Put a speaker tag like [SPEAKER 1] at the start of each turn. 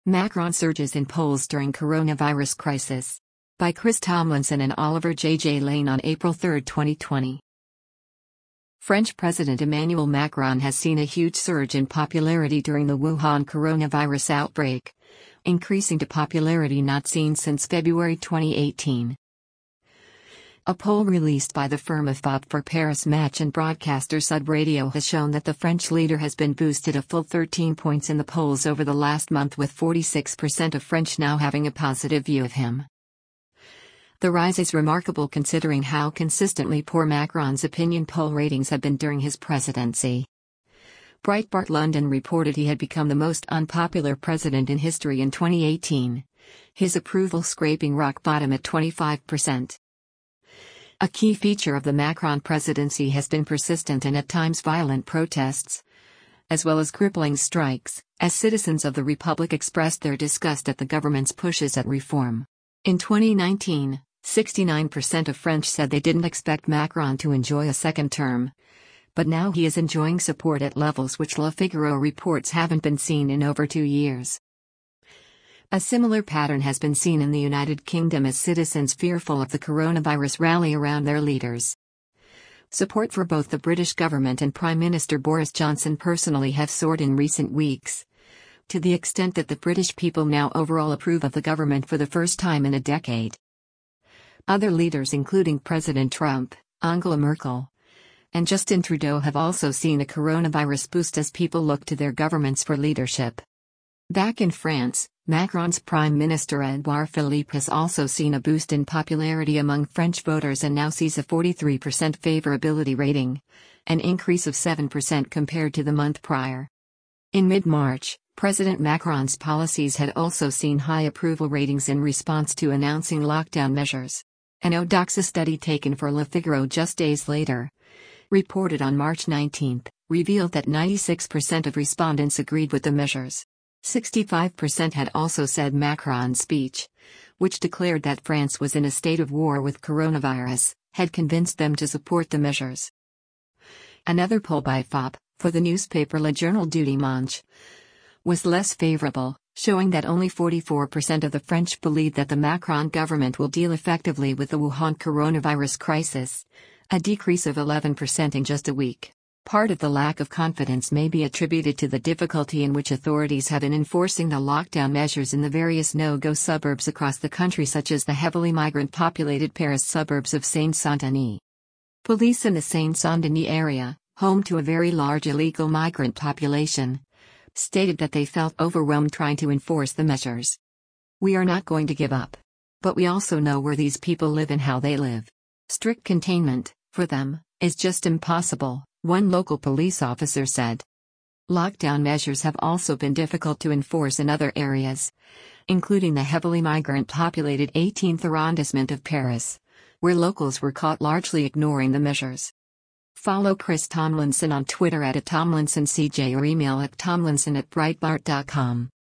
[SPEAKER 1] Macron surges in polls during coronavirus crisis. By Chris Tomlinson and Oliver J.J. Lane on April 3, 2020. French President Emmanuel Macron has seen a huge surge in popularity during the Wuhan coronavirus outbreak, increasing to popularity not seen since February 2018. A poll released by the firm Ifop for Paris Match and broadcaster Sud Radio has shown that the French leader has been boosted a full 13 points in the polls over the last month, with 46% of French now having a positive view of him. The rise is remarkable considering how consistently poor Macron's opinion poll ratings have been during his presidency. Breitbart London reported he had become the most unpopular president in history in 2018, his approval scraping rock bottom at 25%. A key feature of the Macron presidency has been persistent and at times violent protests, as well as crippling strikes, as citizens of the Republic expressed their disgust at the government's pushes at reform. In 2019, 69% of French said they didn't expect Macron to enjoy a second term, but now he is enjoying support at levels which Le Figaro reports haven't been seen in over 2 years. A similar pattern has been seen in the United Kingdom as citizens fearful of the coronavirus rally around their leaders. Support for both the British government and Prime Minister Boris Johnson personally have soared in recent weeks, to the extent that the British people now overall approve of the government for the first time in a decade. Other leaders including President Trump, Angela Merkel, and Justin Trudeau have also seen a coronavirus boost as people look to their governments for leadership. Back in France, Macron's Prime Minister Edouard Philippe has also seen a boost in popularity among French voters and now sees a 43% favorability rating, an increase of 7% compared to the month prior. In mid-March, President Macron's policies had also seen high approval ratings in response to announcing lockdown measures. An Odoxa study taken for Le Figaro just days later, reported on March 19, revealed that 96% of respondents agreed with the measures. 65% had also said Macron's speech, which declared that France was in a state of war with coronavirus, had convinced them to support the measures. Another poll by Ifop, for the newspaper Le Journal du Dimanche, was less favorable, showing that only 44% of the French believe that the Macron government will deal effectively with the Wuhan coronavirus crisis, a decrease of 11% in just a week. Part of the lack of confidence may be attributed to the difficulty in which authorities have in enforcing the lockdown measures in the various no-go suburbs across the country, such as the heavily migrant-populated Paris suburbs of Seine-Saint-Denis. Police in the Seine-Saint-Denis area, home to a very large illegal migrant population, stated that they felt overwhelmed trying to enforce the measures. "We are not going to give up. But we also know where these people live and how they live. Strict containment, for them, is just impossible," one local police officer said. Lockdown measures have also been difficult to enforce in other areas, including the heavily migrant-populated 18th arrondissement of Paris, where locals were caught largely ignoring the measures. Follow Chris Tomlinson on Twitter @TomlinsonCJ or email at tomlinson@breitbart.com.